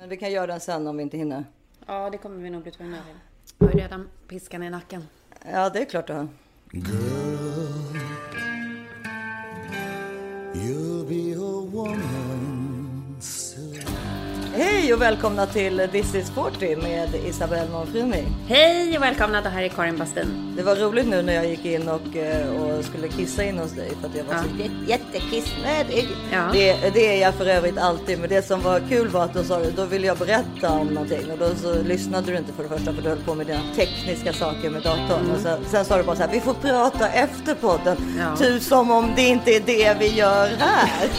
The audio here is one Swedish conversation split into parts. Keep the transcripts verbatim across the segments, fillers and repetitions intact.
Men vi kan göra den sen om vi inte hinner. Ja, det kommer vi nog bli tvungna till. Jag har ju redan piskan i nacken. Ja, det är klart du har. Girl, you'll be a woman soon. Hej och välkomna till This is fyrtio med Isabelle Monfrini. Hej och välkomna, det här är Karin Bastin. Det var roligt nu när jag gick in och, och skulle kissa in hos dig för att jag var ja. så jätte, jättekissnödig. Ja. Det, det är jag för övrigt alltid, men det som var kul var att då, sa, då ville jag berätta om någonting och då så lyssnade du inte för det första för du höll på med dina tekniska saker med datorn. Mm. Och sen, sen sa du bara så här, vi får prata efter podden. Ja. Typ som om det inte är det vi gör här.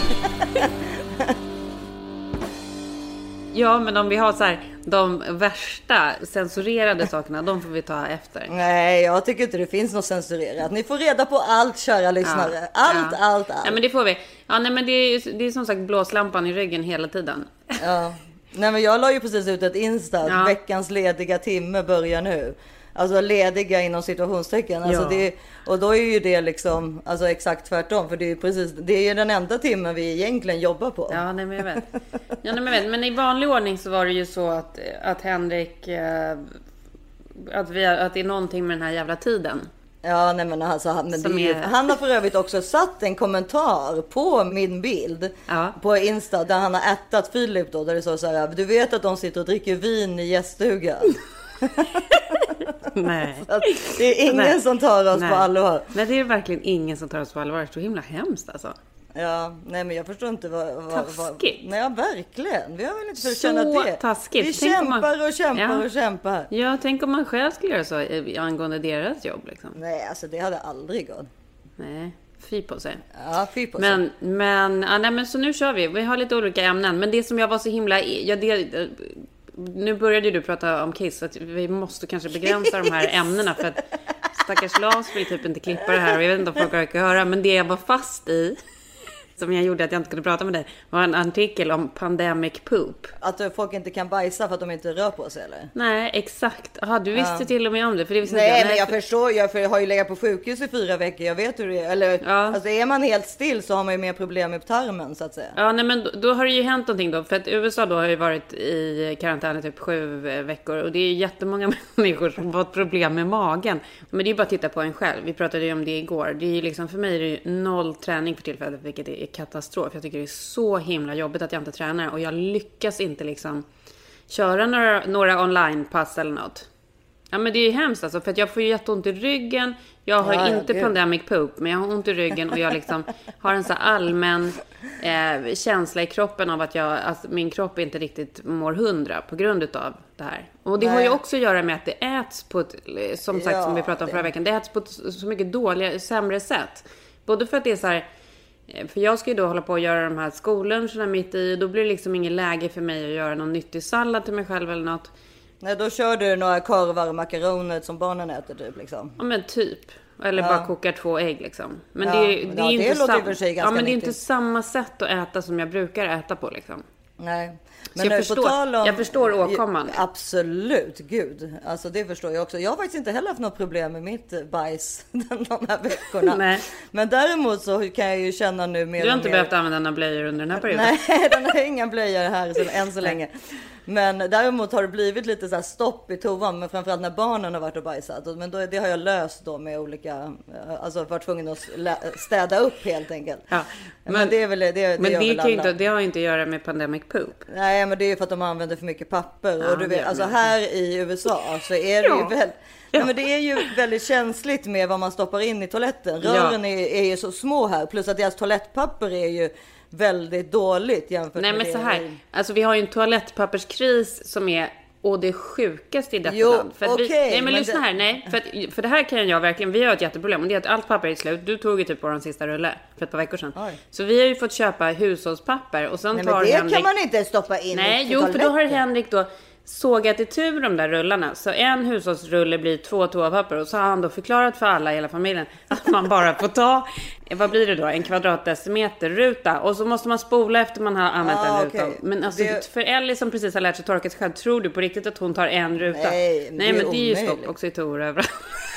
Ja, men om vi har så här, de värsta censurerade sakerna, de får vi ta efter. Nej, jag tycker inte det finns något censurerat. Ni får reda på allt, kära lyssnare. Ja, allt, ja. allt, allt. Ja, men det får vi. Ja, nej, men det är, det är som sagt blåslampan i ryggen hela tiden. Ja. Nej, men jag la ju precis ut ett Insta. Ja. Veckans lediga timme börjar nu. Alltså lediga inom situationstecken. Alltså ja. det, och då är ju det liksom alltså exakt tvärtom. För det är ju precis, det är ju den enda timmen vi egentligen jobbar på. Ja, nej, men jag vet. Ja, nej, men, jag vet. Men i vanlig ordning så var det ju så att, att Henrik... Eh, att, vi, att det är någonting med den här jävla tiden. Ja, nej men alltså, han, men det är ju, är... han har för övrigt också satt en kommentar på min bild ja. på Insta där han har ättat Filip då. Där det så så här, du vet att de sitter och dricker vin i gäststugan. Nej. Så det är ingen Nej. som tar oss nej. på allvar. Nej, det är verkligen ingen som tar oss på allvar. Det är så himla hemskt alltså. Ja, nej men jag förstår inte vad... vad taskigt. Vad, nej, verkligen. Vi har väl inte för att så känna det. Taskigt. Vi tänk kämpar man, och kämpar ja. och kämpar. Ja, tänk om man själv skulle göra så angående deras jobb liksom. Nej, alltså det hade aldrig gått. Nej, fy på sig. Ja, fy på men, sig. Men, ja, nej, men så nu kör vi. Vi har lite olika ämnen. Men det som jag var så himla... Ja, det, nu började du prata om Kiss, så att vi måste kanske begränsa de här ämnena för att stackars Lars vill typ inte klippa det här och jag vet inte om folk orkar höra, men det jag var fast i som jag gjorde att jag inte kunde prata med dig var en artikel om pandemic poop. Att folk inte kan bajsa för att de inte rör på sig eller? Nej, exakt. Aha, du visste ja. till och med om det. För det visste Nej, inte jag. men jag förstår. Jag, för jag har ju legat på sjukhus i fyra veckor. Jag vet hur det är. Eller, ja. alltså, är man helt still så har man ju mer problem med tarmen så att säga. Ja, nej, men då, då har det ju hänt någonting då. För att U S A då har ju varit i karantän i typ sju veckor. Och det är ju jättemånga människor som har fått problem med magen. Men det är ju bara att titta på en själv. Vi pratade ju om det igår. Det är ju liksom, för mig är det ju noll träning för tillfället, vilket är katastrof. Jag tycker det är så himla jobbigt att jag inte tränar. Och jag lyckas inte liksom köra några, några online-pass eller något. Ja, men det är ju hemskt alltså. För att jag får ju jätteont i ryggen. Jag har ja, inte ja, pandemic poop. Men jag har ont i ryggen. Och jag liksom har en så allmän eh, känsla i kroppen av att, jag, att min kropp inte riktigt mår hundra på grund av det här. Och det Nej. har ju också att göra med att det äts på ett, som sagt ja, som vi pratade om förra veckan. Det äts på ett så mycket dåliga, sämre sätt. Både för att det är så här... För jag ska ju då hålla på att göra de här skolluncherna mitt i. Då blir det liksom ingen läge för mig att göra någon nyttig sallad till mig själv eller något. Nej, då kör du några korvar och makaroner som barnen äter typ liksom. Ja, men typ. Eller ja. bara kokar två ägg liksom. Men ja, det, är, det ja, är ju det inte, sam- för sig ja, men det är nyttigt. inte samma sätt att äta som jag brukar äta på liksom. Nej. Men jag, förstår, om, jag förstår åkomman. Absolut, gud. Alltså det förstår jag också. Jag har faktiskt inte heller haft något problem med mitt bajs de här veckorna. Nej. Men däremot så kan jag ju känna nu mer. Du har inte mer... behövt använda några blöjor under den här perioden. Nej, den har inga blöjor här så, än så länge. Men däremot har det blivit lite så här stopp i toan, men framförallt när barnen har varit och bajsat. Men då, det har jag löst då med olika, alltså varit tvungen att städa upp helt enkelt. Ja, men, men det är väl det, det men det, det, kan inte, det har inte att göra med pandemic poop. Nej, men det är för att de använder för mycket papper. Ja, och du vet, alltså här i U S A så är det ja. ju väl, ja. men det är ju väldigt känsligt med vad man stoppar in i toaletten. Rören ja. är, är ju så små här, plus att deras toalettpapper är ju väldigt dåligt jämfört Nej, med men det. så här, alltså vi har ju en toalettpapperskris som är och det sjukaste i detta jo, land. För okay, vi, nej men, men lyssna det... här, nej. För, att, för det här kan jag verkligen, vi har ett jätteproblem. Och det är att allt papper är slut. Du tog ju typ på den sista rulle för ett par veckor sedan. Oj. Så vi har ju fått köpa hushållspapper. Och sen nej, tar men det Henrik... kan man inte stoppa in nej, i jo, för då har Henrik då sågat i tur de där rullarna. Så en hushållsrulle blir två toapapper. Och så har han då förklarat för alla i hela familjen att man bara får ta, vad blir det då? En kvadratdecimeter ruta. Och så måste man spola efter man har använt ah, den rutan. Okay. Men alltså det... för Ellie som precis har lärt sig torka sig själv, tror du på riktigt att hon tar en ruta? Nej, Nej, men det är ju omöjligt. stopp också i toor överallt.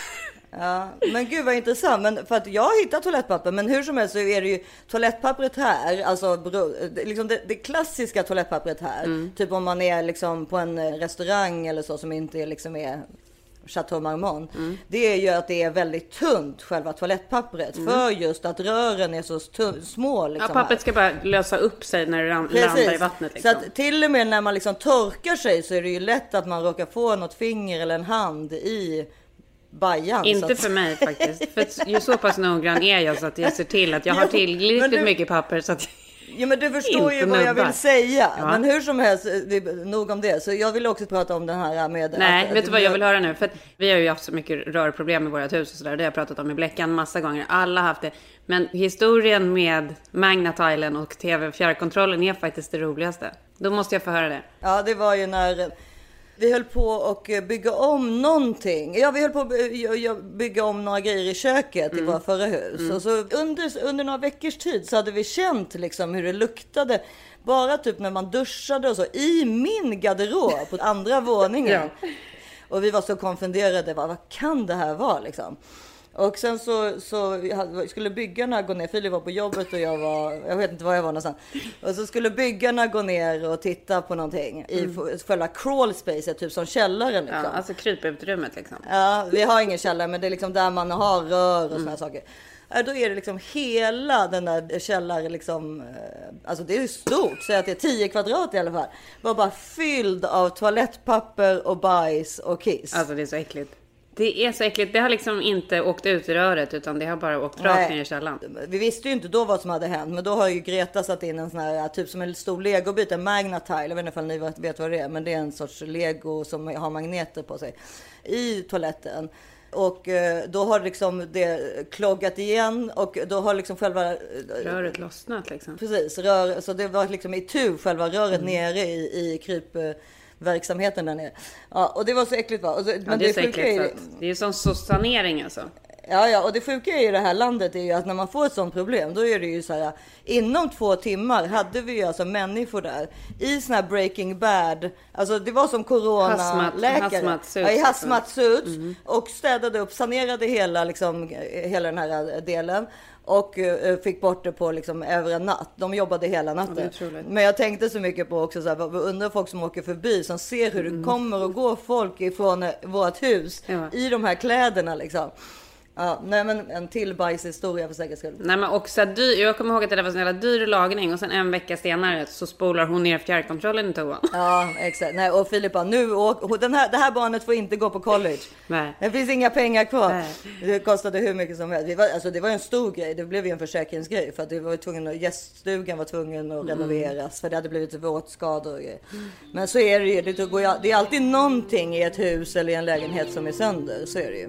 Ja, men gud vad intressant. Men för att jag har hittat toalettpapper, men hur som helst så är det ju toalettpappret här, alltså liksom det, det klassiska toalettpappret här. Mm. Typ om man är liksom på en restaurang eller så som inte liksom är Chateau Marmont. Mm. Det är ju att det är väldigt tunt, själva toalettpappret. Mm. För just att rören är så tunn, små. Liksom, ja, pappret ska bara lösa upp sig när det ram- landar i vattnet. Liksom. Så att till och med när man liksom torkar sig så är det ju lätt att man råkar få något finger eller en hand i bajan. Inte att... för mig faktiskt. För ju så pass noggrann är jag så att jag ser till att jag har tillräckligt du... mycket papper så att... Ja, men du förstår ju vad nubbar. Jag vill säga. Ja. Men hur som helst, nog om det. Så jag vill också prata om den här med... Nej, att, vet du vad jag vill höra nu? För att vi har ju haft så mycket rörproblem i vårt hus och sådär. Det har jag pratat om i Bläckan massa gånger. Alla har haft det. Men historien med Magna-tilen och tv-fjärrkontrollen är faktiskt det roligaste. Då måste jag få höra det. Ja, det var ju när... Vi höll på att bygga om någonting. Ja, vi höll på att bygga om några grejer i köket mm. i våra förra hus. Mm. Och så under, under några veckors tid så hade vi känt liksom hur det luktade. Bara typ när man duschade och så. I min garderob på andra våningen. Ja. Och vi var så konfunderade. Vad, vad kan det här vara liksom? Och sen så, så vi skulle byggarna gå ner. Filip var på jobbet och jag var, jag vet inte var jag var någonstans. Och så skulle byggarna gå ner och titta på någonting i mm. själva crawl space, typ som källaren liksom. Ja, alltså kryputrymmet liksom. Ja, vi har ingen källare, men det är liksom där man har rör och mm. såna saker. Då är det liksom hela den där källaren liksom, alltså det är ju stort, så att det är tio kvadrat i alla fall. Var bara fylld av toalettpapper och bajs och kiss. Alltså det är så äckligt. Det är så äckligt. Det har liksom inte åkt ut i röret utan det har bara åkt rakt ner i källan. Vi visste ju inte då vad som hade hänt, men då har ju Greta satt in en sån här typ som en stor legobit, en Magna-tile. Jag vet inte om ni vet vad det är, men det är en sorts lego som har magneter på sig i toaletten. Och då har liksom det kloggat igen och då har liksom själva röret lossnat liksom. Precis, rör, så det var liksom i tur själva röret mm. nere i, i kryp verksamheten där nere. Ja, och det var så äckligt va. Så, ja, men det är det, så äckligt, är, så det är som så sanering alltså. Ja, ja, och det sjuka i det här landet är ju att när man får ett sånt problem, då är det ju så här, inom två timmar hade vi ju alltså människor där i såna här Breaking Bad, alltså det var som coronaläkare. Hazmat, ja, i hazmat suits mm. och städade upp, sanerade hela liksom, hela den här delen. Och uh, fick bort det på liksom över en natt. De jobbade hela natten. Ja, men jag tänkte så mycket på också så här, undrar folk som åker förbi som ser hur det mm. kommer och går folk ifrån uh, vårt hus ja. I de här kläderna liksom. Ja, nej men en till bajshistoria för säkerhets skull. Nej men också dyr, jag kommer ihåg att det var en jävla dyr lagning och sen en vecka senare så spolar hon ner fjärrkontrollen i toan. Ja, exakt. Nej, och Filippa, nu åk, den här, det här barnet får inte gå på college. Nej. Det finns inga pengar kvar. Nej. Det kostade hur mycket som helst. Det var, alltså, det var en stor grej, det blev ju en försäkringsgrej för att det var tvungen att, gäststugan var tvungen att renoveras mm. för det hade blivit våtskador och grejer. Men så är det ju, det, går, det är alltid någonting i ett hus eller i en lägenhet som är sönder, så är det ju.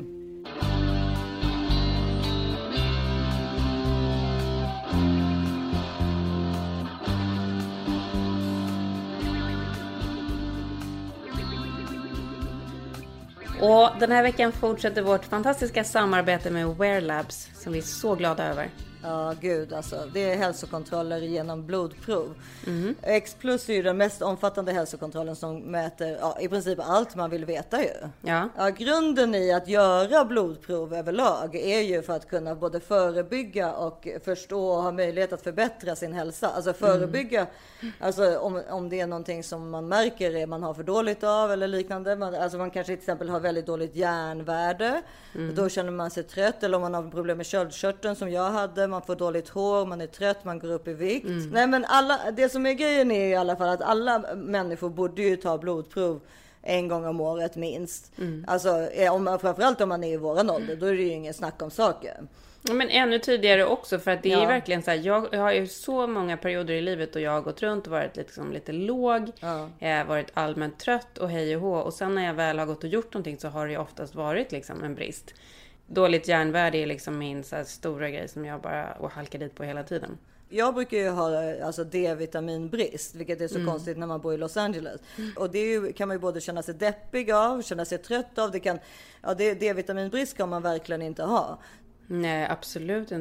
Och den här veckan fortsätter vårt fantastiska samarbete med Wear Labs som vi är så glada över. Ja, gud alltså. Det är hälsokontroller genom blodprov. Mm. X plus är ju den mest omfattande hälsokontrollen som mäter ja, i princip allt man vill veta ju. Ja. Ja, grunden i att göra blodprov överlag är ju för att kunna både förebygga och förstå och ha möjlighet att förbättra sin hälsa. Alltså förebygga, mm. alltså om, om det är någonting som man märker är man har för dåligt av eller liknande. Man, alltså man kanske till exempel har väldigt dåligt järnvärde. Mm. Då känner man sig trött, eller om man har problem med köldkörteln som jag hade. Man får dåligt hår, man är trött, man går upp i vikt. Mm. Nej men alla, det som är grejen är i alla fall att alla människor borde ju ta blodprov en gång om året minst. Mm. Alltså om, framförallt om man är i våran ålder, då är det ju ingen snack om saker. Men ännu tidigare också, för att det ja. Är verkligen så här, jag, jag har ju så många perioder i livet och jag har gått runt och varit liksom lite låg, ja. Jag har varit allmänt trött och hej och hå, och sen när jag väl har gått och gjort någonting så har det ju oftast varit liksom en brist. Dåligt järnvärde är liksom min så här stora grej som jag bara och halkar dit på hela tiden. Jag brukar ju ha alltså D-vitaminbrist, vilket är så mm. konstigt när man bor i Los Angeles. Mm. Och det är ju, kan man ju både känna sig deppig av, känna sig trött av. Det kan, ja, D-vitaminbrist kan man verkligen inte ha. Nej, absolut inte.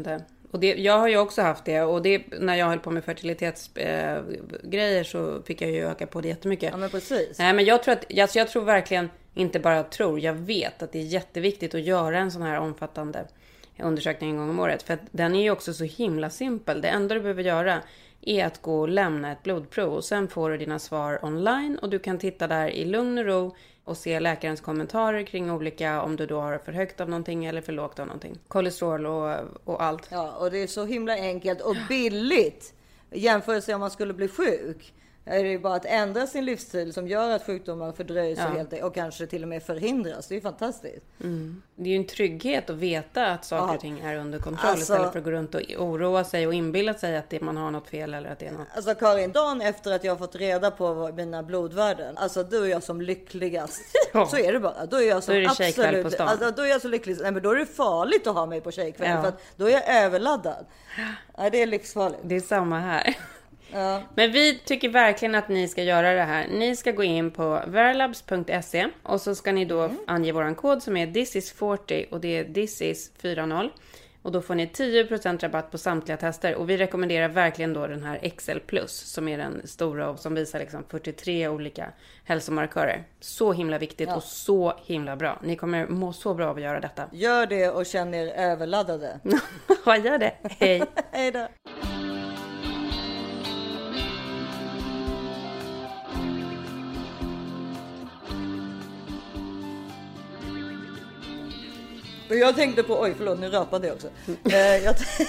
Och det, jag har ju också haft det. Och det, när jag höll på med fertilitetsgrejer eh, så fick jag ju öka på det jättemycket. Ja, men precis. Nej, men jag tror att, alltså jag tror verkligen, inte bara tror, jag vet att det är jätteviktigt att göra en sån här omfattande undersökning en gång om året. För att den är ju också så himla simpel. Det enda du behöver göra är att gå och lämna ett blodprov. Och sen får du dina svar online. Och du kan titta där i lugn och ro och se läkarens kommentarer kring olika, om du då har för högt av någonting eller för lågt av någonting. Kolesterol och, och allt. Ja, och det är så himla enkelt och billigt. Jämfört om man skulle bli sjuk. Är det ju bara att ändra sin livsstil som gör att sjukdomar fördröjs ja. och, helt, och kanske till och med förhindras. Det är ju fantastiskt. Mm. Det är ju en trygghet att veta att saker ja. och ting är under kontroll alltså, istället för att gå runt och oroa sig och inbilla sig att det, man har något fel eller att det är något. Alltså Karin, dagen efter att jag har fått reda på mina blodvärden, alltså då är jag som lyckligast. Ja. Så är det bara. Då är jag som då är det absolut, på stan. Alltså, då är jag så lycklig. Nej, men då är det farligt att ha mig på tjejkväll ja. för att då är jag överladdad. Ja, det är livsfarligt. Det är samma här. Ja. Men vi tycker verkligen att ni ska göra det här. Ni ska gå in på veralabs punkt se och så ska ni då mm. ange våran kod som är this is fyrtio och det är this is fyrtio. Och då får ni tio procent rabatt på samtliga tester. Och vi rekommenderar verkligen då den här X L plus som är den stora och som visar liksom fyrtiotre olika hälsomarkörer. Så himla viktigt ja. och så himla bra. Ni kommer må så bra av att göra detta. Gör det och känn er överladdade. Ja, gör det. Hej. Hej då. Jag tänkte på, oj förlåt nu rapade jag också. jag t-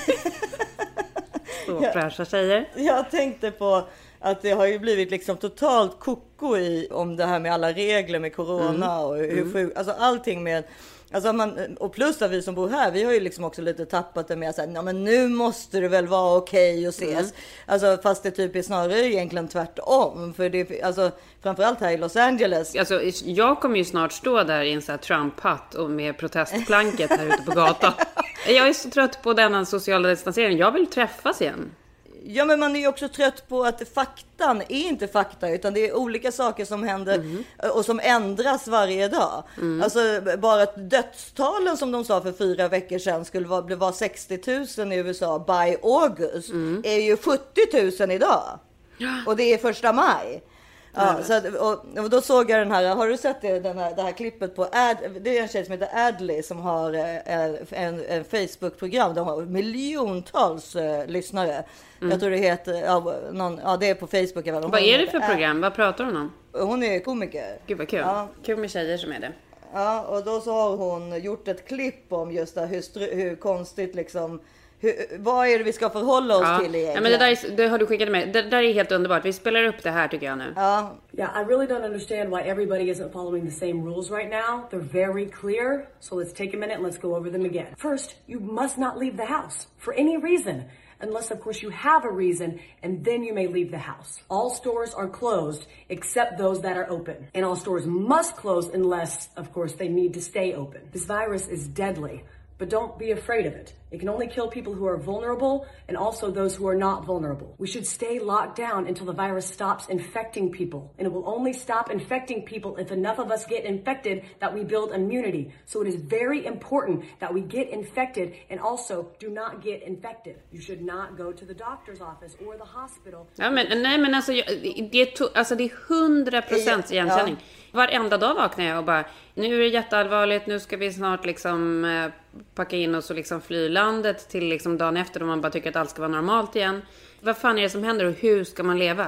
Så fräscha tjejer. Jag tänkte på att det har ju blivit liksom totalt koko i om det här med alla regler med corona mm. och hur mm. sjuk, alltså allting med alltså man, och plus att vi som bor här, vi har ju liksom också lite tappat det med att säga, ja men nu måste det väl vara okej okay att ses. Mm. Alltså fast det typ är snarare egentligen tvärtom. För det, alltså framförallt här i Los Angeles. Alltså jag kommer ju snart stå där i en sån här Trump-hatt och med protestplanket här ute på gatan. Jag är så trött på denna sociala distansering. Jag vill träffas igen. Ja, men man är ju också trött på att faktan är inte fakta utan det är olika saker som händer mm. och som ändras varje dag. Mm. Alltså bara att dödstalen som de sa för fyra veckor sedan skulle vara, vara sextio tusen i U S A by August mm. är ju sjuttio tusen idag. Ja. Och det är första maj. Ja, så att, och, och då såg jag den här, har du sett det, den här, det här klippet på Ad, det är en tjej som heter Adley som har en, en, en Facebook-program, de har miljontals uh, lyssnare. Mm. Jag tror det heter, ja, någon, ja det är på Facebook. De vad är det för program? Ad, vad pratar hon om? Hon är komiker. Gud vad kul, ja. Kul med tjejer som är det. Ja, och då så har hon gjort ett klipp om just det, hur, hur konstigt liksom, hur, vad är det vi ska förhålla oss ja. till egentligen? Ja, men det där är, det har du skickat med. Det där är helt underbart. Vi spelar upp det här tycker jag nu. Ja. Yeah, I really don't understand why everybody isn't following the same rules right now. They're very clear. So let's take a minute and let's go over them again. First, you must not leave the house for any reason. Unless, of course, you have a reason, and then you may leave the house. All stores are closed, except those that are open. And all stores must close unless, of course, they need to stay open. This virus is deadly, but don't be afraid of it. It can only kill people who are vulnerable and also those who are not vulnerable. We should stay locked down until the virus stops infecting people. And it will only stop infecting people if enough of us get infected that we build immunity. So it is very important that we get infected and also do not get infected. You should not go to the doctor's office or the hospital. Ja, men, nej, men alltså, det är, to, alltså, det är hundra procent igenkänning. Ja. Varenda dag vaknar jag och bara, nu är det jätteallvarligt, nu ska vi snart liksom eh, packa in oss och liksom fly landet till liksom dagen efter då man bara tycker att allt ska vara normalt igen. Vad fan är det som händer och hur ska man leva?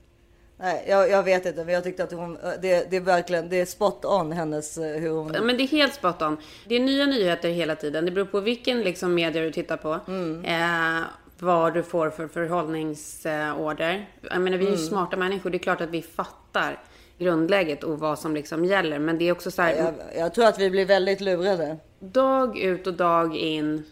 Nej, jag, jag vet inte, men jag tyckte att hon, det, det är verkligen, det är spot on hennes, hur hon... Ja, men det är helt spot on. Det är nya nyheter hela tiden. Det beror på vilken liksom media du tittar på. Mm. Eh, vad du får för förhållningsorder. Jag menar, vi är ju mm. smarta människor. Det är klart att vi fattar grundläget och vad som liksom gäller. Men det är också så här... Jag, jag tror att vi blir väldigt lurade. Dag ut och dag in...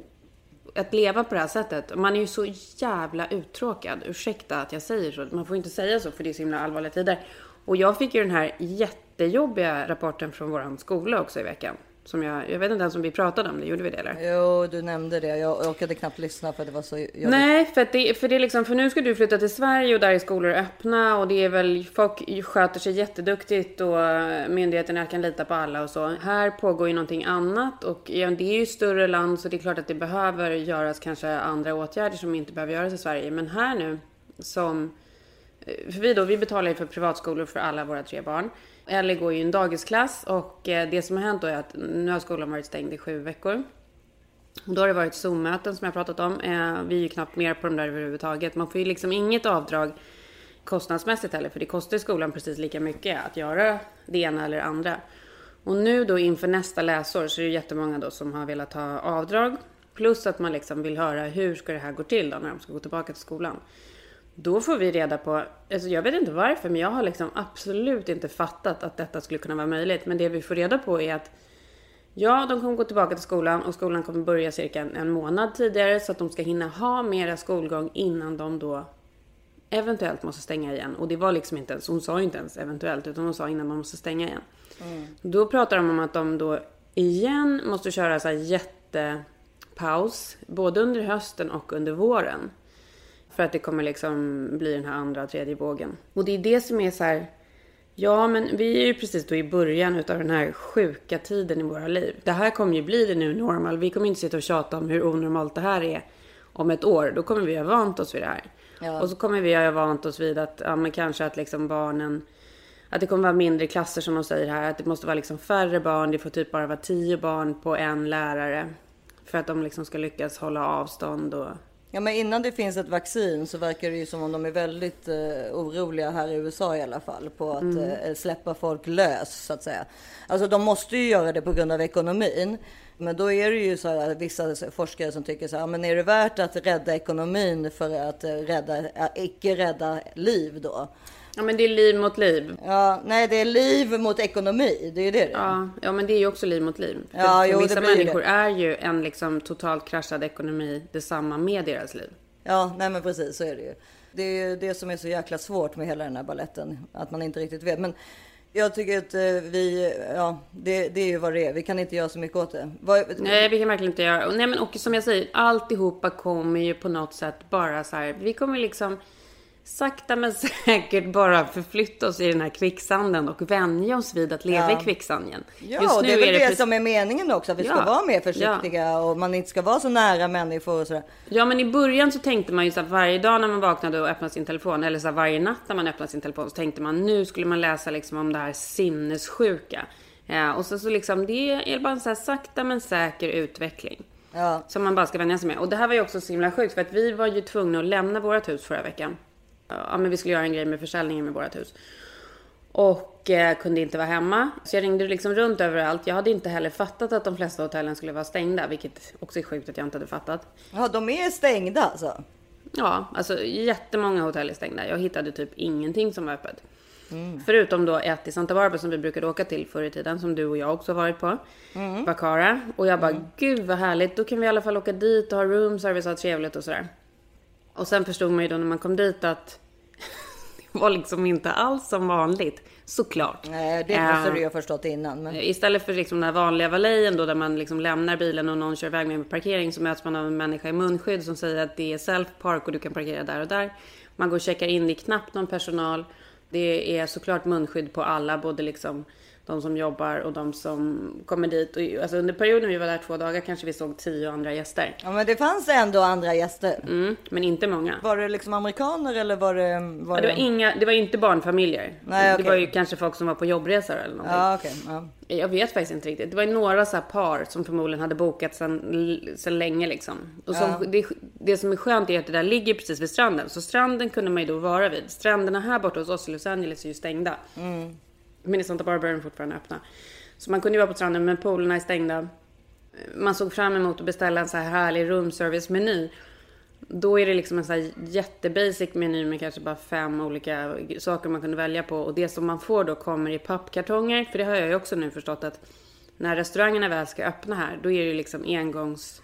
Att leva på det här sättet. Man är ju så jävla uttråkad. Ursäkta att jag säger så. Man får inte säga så för det är så himla allvarliga tider. Och jag fick ju den här jättejobbiga rapporten från våran skola också i veckan. Som jag, jag vet inte ens om vi pratade om det, gjorde vi det eller? Jo, du nämnde det. Jag orkade knappt lyssna för det var så jobbigt. Nej, för, att det, för det är liksom, för nu ska du flytta till Sverige och där är skolor öppna och det är väl, folk sköter sig jätteduktigt och myndigheterna kan lita på alla och så. Här pågår ju någonting annat och ja, det är ju större land så det är klart att det behöver göras kanske andra åtgärder som inte behöver göras i Sverige. Men här nu, som, för vi då, vi betalar ju för privatskolor för alla våra tre barn. Ellie går ju en dagisklass och det som har hänt då är att nu har skolan varit stängd i sju veckor. Och då har det varit Zoom-möten som jag pratat om. Vi är ju knappt mer på de där överhuvudtaget. Man får ju liksom inget avdrag kostnadsmässigt heller. För det kostar skolan precis lika mycket att göra det ena eller andra. Och nu då inför nästa läsår så är det jättemånga då som har velat ha avdrag. Plus att man liksom vill höra hur ska det här gå till då när de ska gå tillbaka till skolan. Då får vi reda på, alltså jag vet inte varför men jag har liksom absolut inte fattat att detta skulle kunna vara möjligt. Men det vi får reda på är att ja, de kommer gå tillbaka till skolan och skolan kommer börja cirka en, en månad tidigare så att de ska hinna ha mera skolgång innan de då eventuellt måste stänga igen. Och det var liksom inte ens, hon sa inte ens eventuellt utan hon sa innan man måste stänga igen. Mm. Då pratar de om att de då igen måste köra så här jättepaus både under hösten och under våren. För att det kommer liksom bli den här andra och tredje vågen. Och det är det som är så här. Ja, men vi är ju precis då i början utav den här sjuka tiden i våra liv. Det här kommer ju bli det nu normal. Vi kommer inte sitta och tjata om hur onormalt det här är om ett år. Då kommer vi ha vant oss vid det här. Ja. Och så kommer vi ha vant oss vid att, ja men kanske att liksom barnen, att det kommer vara mindre klasser som de säger här. Att det måste vara liksom färre barn. Det får typ bara vara tio barn på en lärare. För att de liksom ska lyckas hålla avstånd och... Ja, men innan det finns ett vaccin så verkar det ju som om de är väldigt eh, oroliga här i U S A i alla fall på att mm. eh, släppa folk lös så att säga. Alltså de måste ju göra det på grund av ekonomin. Men då är det ju så här vissa forskare som tycker så här, men är det värt att rädda ekonomin för att eh, rädda, äh, icke rädda liv då? Ja, men det är liv mot liv. Ja, nej det är liv mot ekonomi, det är ju det. Ja, ja men det är ju också liv mot liv. För, ja, för jo, vissa människor det. är ju en liksom totalt kraschad ekonomi detsamma med deras liv. Ja, nej men precis så är det ju. Det är ju det som är så jäkla svårt med hela den här balletten, att man inte riktigt vet. Men jag tycker att vi, ja, det, det är ju vad det är. Vi kan inte göra så mycket åt det. Vad... Nej, vi kan verkligen inte göra. Nej, men och som jag säger, alltihopa kommer ju på något sätt bara så här. Vi kommer liksom sakta men säkert bara förflytta oss i den här kvicksanden och vänja oss vid att leva ja. i kvicksanden. Ja, Just nu det är väl är det, det som är meningen också. Att vi ska ja. vara mer försiktiga ja. och man inte ska vara så nära människor och sådär. Ja, men i början så tänkte man ju så att varje dag när man vaknade och öppnade sin telefon, eller så här, varje natt när man öppnade sin telefon, så tänkte man nu skulle man läsa liksom om det här sinnessjuka. Ja, och så, så liksom det är bara en så här sakta men säker utveckling. Ja. Som man bara ska vänja sig med. Och det här var ju också så himla sjukt för att vi var ju tvungna att lämna vårt hus förra veckan. Ja, men vi skulle göra en grej med försäljningen med vårt hus. Och eh, kunde inte vara hemma. Så jag ringde liksom runt överallt. Jag hade inte heller fattat att de flesta hotellen skulle vara stängda. Vilket också är sjukt att jag inte hade fattat. Ja, de är stängda alltså? Ja, alltså jättemånga hotell är stängda. Jag hittade typ ingenting som var öppet. Mm. Förutom då ett i Santa Barbara som vi brukade åka till förr i tiden. Som du och jag också har varit på. Mm. Bacara. Och jag bara, mm. gud vad härligt. Då kan vi i alla fall åka dit och ha room service och ha trevligt och sådär. Och sen förstod man ju då när man kom dit att det var liksom inte alls som vanligt. Såklart. Nej, det måste uh, du ju ha förstått innan. Men... Istället för liksom den här vanliga valejen då där man liksom lämnar bilen och någon kör iväg med parkering, så möts man av en människa i munskydd som säger att det är self-park och du kan parkera där och där. Man går och checkar in, det är knappt någon personal. Det är såklart munskydd på alla, både liksom de som jobbar och de som kommer dit. Och, alltså under perioden vi var där två dagar kanske vi såg tio andra gäster. Ja, men det fanns ändå andra gäster. Mm, men inte många. Var det liksom amerikaner eller var det... Var ja, det, var inga, det var inte barnfamiljer. Nej, okay. Det var ju kanske folk som var på jobbresor eller någonting. Ja, okay. Ja. Jag vet faktiskt inte riktigt. Det var några så här par som förmodligen hade bokat sedan, sedan länge liksom. Och som, ja. det, det som är skönt är att det där ligger precis vid stranden. Så stranden kunde man ju då vara vid. Stränderna här borta hos oss i Los Angeles är ju stängda. Mm. Men i Santa Barbara är de fortfarande öppna. Så man kunde ju vara på stranden, men poolerna är stängda. Man såg fram emot att beställa en så här härlig room service meny. Då är det liksom en så här jättebasic meny med kanske bara fem olika saker man kunde välja på. Och det som man får då kommer i pappkartonger. För det har jag ju också nu förstått att när restaurangerna väl ska öppna här, då är det ju liksom engångs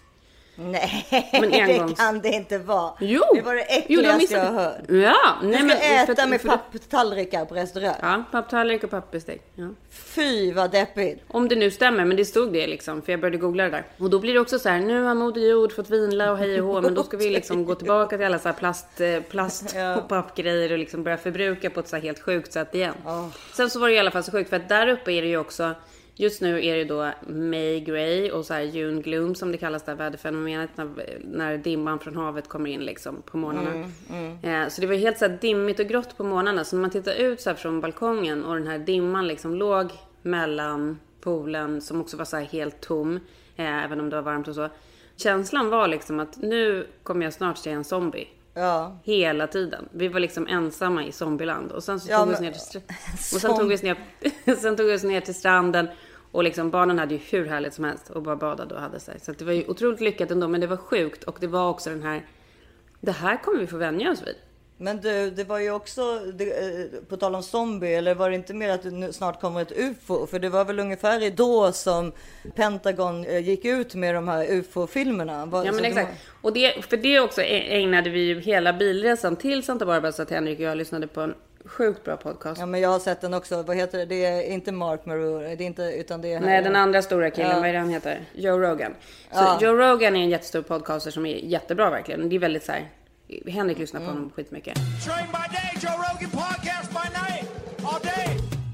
Nej, Men det kan det inte vara. Jo. Det var det äckligaste jag har hört. Ja, nej, du ska men, äta för, med för, papptallrikar på restaurang. Ja, papptallrik och pappbestick. Ja. Fy vad deppigt. Om det nu stämmer, men det stod det liksom. För jag började googla det där. Och då blir det också så här, nu har Moder Jord fått vinla och hej och hå. Men då ska vi liksom gå tillbaka till alla så här plast, plast ja. och pappgrejer och liksom börja förbruka på ett så här helt sjukt sätt igen. Oh. Sen så var det i alla fall så sjukt, för att där uppe är det ju också... Just nu är det då May Gray och så här June Gloom som det kallas där väderfenomenet när, när dimman från havet kommer in liksom på morgnarna. Mm, mm. Eh, så det var helt så här dimmigt och grått på morgnarna. Så när man tittar ut så här från balkongen och den här dimman liksom låg mellan poolen som också var så här helt tom, eh, även om det var varmt och så. Känslan var liksom att nu kommer jag snart se en zombie. Ja. Hela tiden. Vi var liksom ensamma i zombieland. Och sen så tog ja, vi oss ner till str- och sen tog vi oss ner sen tog vi oss ner till stranden. Och liksom barnen hade ju hur härligt som helst och bara badade och hade sig. Så att det var ju otroligt lyckat ändå, men det var sjukt. Och det var också den här, det här kommer vi få vänja oss vid. Men du, det var ju också, det, på tal om zombie, eller var det inte mer att det nu snart kommer ett U F O? För det var väl ungefär då som Pentagon gick ut med de här U F O-filmerna. Var, ja men exakt. Var... Och det, för det också ägnade vi ju hela bilresan till Santa Barbara, så att Henrik och jag lyssnade på en sjukt bra podcast. Ja men jag har sett den också. Vad heter det? Det är inte Mark Maron, det är inte, utan det är här. Nej, den andra stora killen, ja. Vad är det han heter? Joe Rogan. Så ja. Joe Rogan är en jättestor podcaster som är jättebra verkligen. Det är väldigt så här, Henrik lyssnar på mm. honom skitmycket. Train by day, Joe Rogan podcast by night, all day.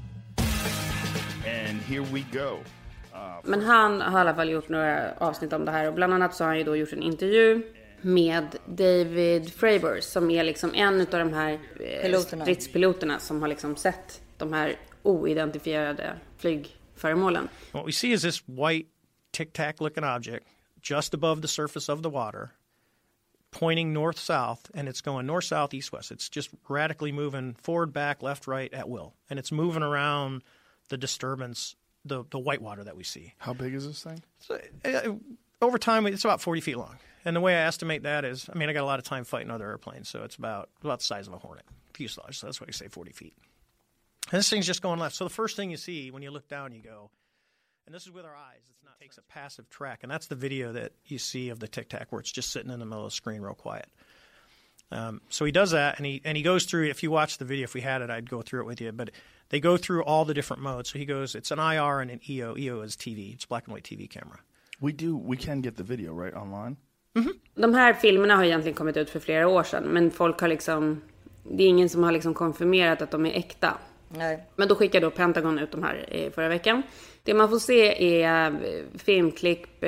And here we go. Uh, Men han har i alla fall gjort några avsnitt om det här. Och bland annat så har han ju då gjort en intervju med David Fravor, som är liksom en av de här piloterna. stridspiloterna som har liksom sett de här oidentifierade flygföremålen. What we see is this white tic-tac looking object just above the surface of the water, pointing north-south, and it's going north-south, east-west. It's just radically moving forward, back, left, right at will. And it's moving around the disturbance, the, the white water that we see. How big is this thing? So, uh, over time, it's about forty feet long. And the way I estimate that is, I mean, I got a lot of time fighting other airplanes, so it's about, about the size of a Hornet fuselage. So that's why I say forty feet. And this thing's just going left. So the first thing you see when you look down, you go, and this is with our eyes. It's not, it takes a passive track. And that's the video that you see of the Tic Tac where it's just sitting in the middle of the screen real quiet. Um, so he does that, and he and he goes through, if you watch the video, if we had it, I'd go through it with you. But they go through all the different modes. So he goes, it's an I R and an E O. E O is T V. It's black and white T V camera. We do, we can get the video, right, online? Mm-hmm. De här filmerna har egentligen kommit ut för flera år sedan. Men folk har liksom, det är ingen som har liksom konfirmerat att de är äkta. Nej. Men då skickar då Pentagon ut de här förra veckan. Det man får se är filmklipp.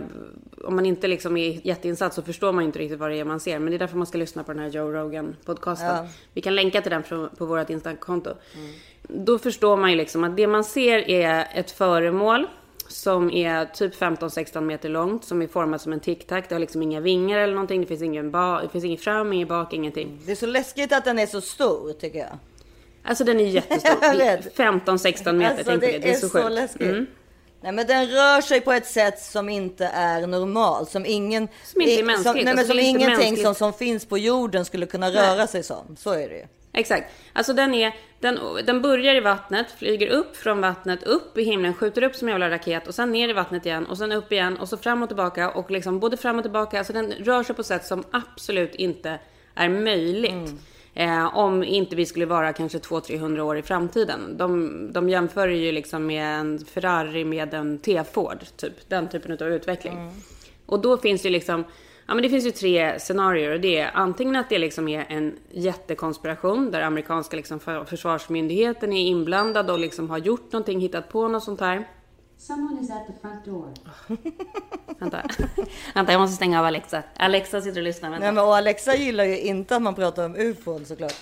Om man inte liksom är jätteinsatt så förstår man inte riktigt vad det är man ser. Men det är därför man ska lyssna på den här Joe Rogan-podcasten. Ja. Vi kan länka till den på vårt Instagram-konto. Mm. Då förstår man ju liksom att det man ser är ett föremål som är typ femton sexton meter långt, som är format som en tic-tac. Det har liksom inga vingar eller någonting. Det finns ingen, ba- det finns ingen fram, ingen bak, ingenting. Det är så läskigt att den är så stor, tycker jag. Alltså den är jättestor. femton sexton meter, alltså, tänk på det. Det är, är så, så läskigt. Mm. Nej, men den rör sig på ett sätt som inte är normalt. Som ingen, som inte är mänskligt. Som, nej, men alltså, som ingenting som, som finns på jorden skulle kunna röra nej. sig som. Så är det ju. Exakt. Alltså den är, den, den börjar i vattnet, flyger upp från vattnet, upp i himlen, skjuter upp som en jävla raket och sen ner i vattnet igen och sen upp igen och så fram och tillbaka och liksom både fram och tillbaka. Alltså den rör sig på ett sätt som absolut inte är möjligt. Mm. Eh, om inte vi skulle vara kanske två till trehundra år i framtiden. De, de jämför ju liksom med en Ferrari med en T-Ford, typ. Den typen av utveckling. Mm. Och då finns det liksom, ja men det finns ju tre scenarier. Och det är antingen att det liksom är en jättekonspiration där amerikanska liksom försvarsmyndigheten är inblandad och liksom har gjort någonting, hittat på något sånt här. Someone is at the front door. Vänta. Vänta, jag måste stänga av Alexa. Alexa sitter och lyssnar. Vänta. Nej, men och Alexa gillar ju inte att man pratar om U F O såklart.